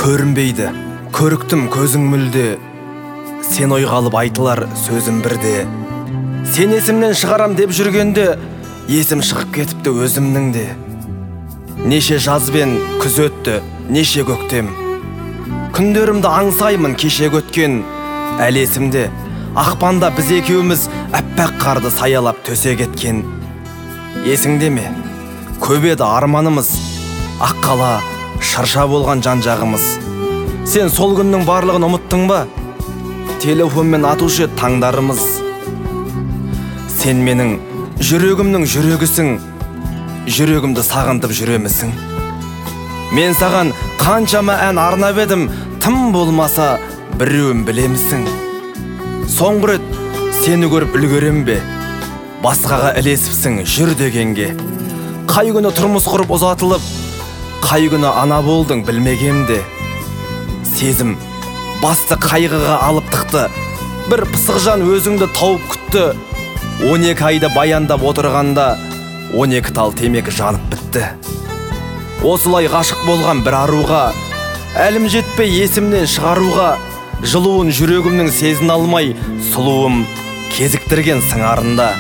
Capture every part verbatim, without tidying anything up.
көрінбейді, көріктім көзің мүлде, сен ойға алып айтылар сөзім бірде. Сен есімнен шығарам деп жүргенде, есім шығып кетіпті өзімнің де. Неше жаз бен күз өтті, неше көктем, күндерімді аңсаймын кешегі өткен. Әлі есімде, ақпанда біз екеуміз әппақ қарды саялап төсек еткен. Есіңде ме? Көп еді арманымыз, аққала, шарша болған жан-жағымыз. Сен сол күннің барлығын ұмыттың ба? Телефонмен атушы таңдарымыз. Сен менің жүрегімнің жүрегісің, жүрегімді сағынтып жүремісің? Мен саған қаншама ән арнап едім, тым болмаса біреуін білемісің? Соңғы рет сені көріп үлгерем бе? Басқаға ілесіпсің жүр дегенге. Қай күні тұрмыс құрып ұзатылып, қай күні ана болдың білмегемде. Сезім басты қайғыға алып тықты, бір пысық жан өзіңді тауып күтті. Он екі айда баяндап отырғанда, он екі тал темекі жанып бітті. Осылай ғашық болған бір аруға, әлім жетпей есімнен шығаруға, жылуын жүрегімнің сезін алмай, сұлуым кезіктірген сыңарында.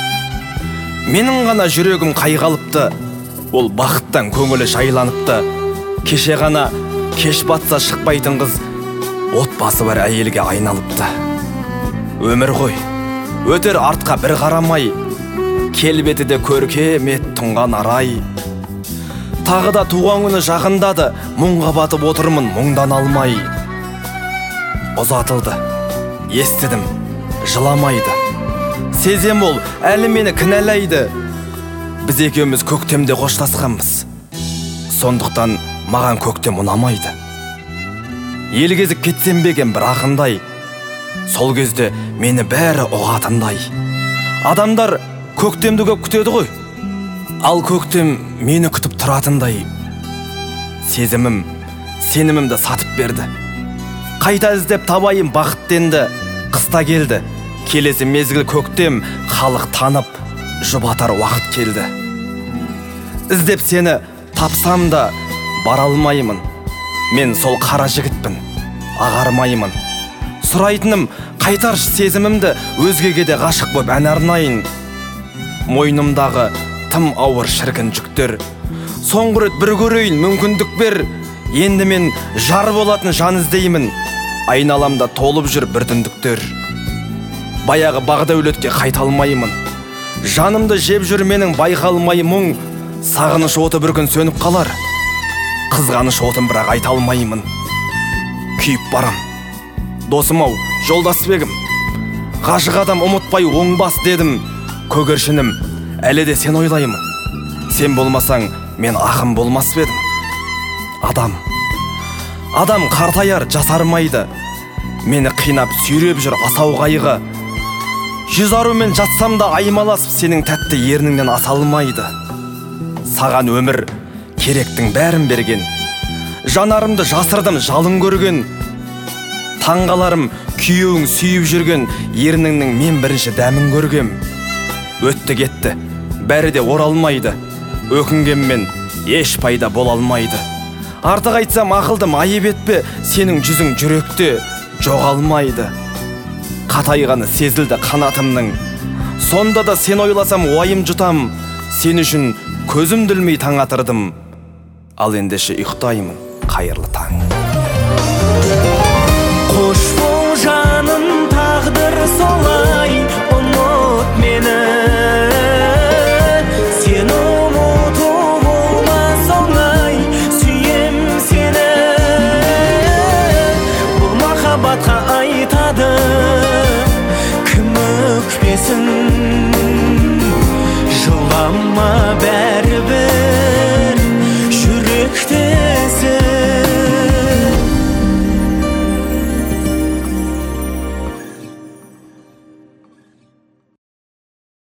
Менің ғана жүрегім қайғалыпты, ол бақыттан көңілі жайланыпты. Кеше ғана кеш батса шықпайтын қыз, отбасы бар әйелге айналыпты. Өмір ғой, өтер артқа бір қарамай, келбеті де көркемет тұнған арай. Тағы да туған күні жақындады, мұңға батып отырмын мұңдан алмай. Ұзатылды, естідім, жыламайды. Сезем ол әлі мені кінәлайды. Біз екеуміз көктемде қоштасқанбыз, сондықтан маған көктем ұнамайды. Ел кезіп кетсем беген бір ақындай, сол кезде мені бәрі ұғатындай. Адамдар көктемді көп күтеді ғой, ал көктем мені күтіп тұратындай. Сезімім, сенімімді сатып берді. Қайта іздеп табайын бақыттенді. Қыста келді, келесі мезгіл көктем, халық танып, жұбатар уақыт келді. Іздеп сені тапсам да бара алмаймын. Мен сол қара жігітпін, ағармаймын. Сұрайтыным қайтаршы сезімімді, өзгеге де ғашық боп ән арнайын. Мойнымдағы тым ауыр шіркін жүктер, соңғы рет бір көрейін мүмкіндік бер. Енді мен жар болатын жан іздеймін, айналамда толып жүр бір түндіктер. Баяғы бағдәулетке қайта алмаймын, жанымды жеп жүр менің байқалмай мұң. Сағыныш оты бір күн сөніп қалар, қызғаныш отын бірақ айта алмаймын. Күйіп барам, досым-ау, жолдасбегім, ғашық адам ұмытпай оңбас дедім. Көгершінім, әлі де сен ойлаймын, сен болмасаң мен ақым болмас бедім. Адам, адам қартаяр жасармайды, мені қинап сүйреп жүр асау қайғы. Жүз арумен жатсам да аймаласып сенің тәтті ерніңнен аса алмайды. Саған өмір керектің бәрін берген, жанарымды жасырдым жалын көрген. Таңғаларым күйеуің сүйіп жүрген, ерніңнің мен бірінші дәмін көргем. Өтті кетті, бәрі де оралмайды, өкінгенмен еш пайда бола алмайды. Артық айтсам ақылдым айып етпе, сенің жүзің жүректе жоғалмайды. Қатайғаны сезілді қанатымның, сонда да сен ойласам уайым жұтам. Сен үшін көзімді ілмей таң атырдым, ал ендеше ұйықтаймын, қайырлы таң. Қош бол жаным, тағдыр солай, ұмыт мені. Сен ұмыту болмас оңай, сүйем сені. Бұл махаббатқа айтады кім өкпесін.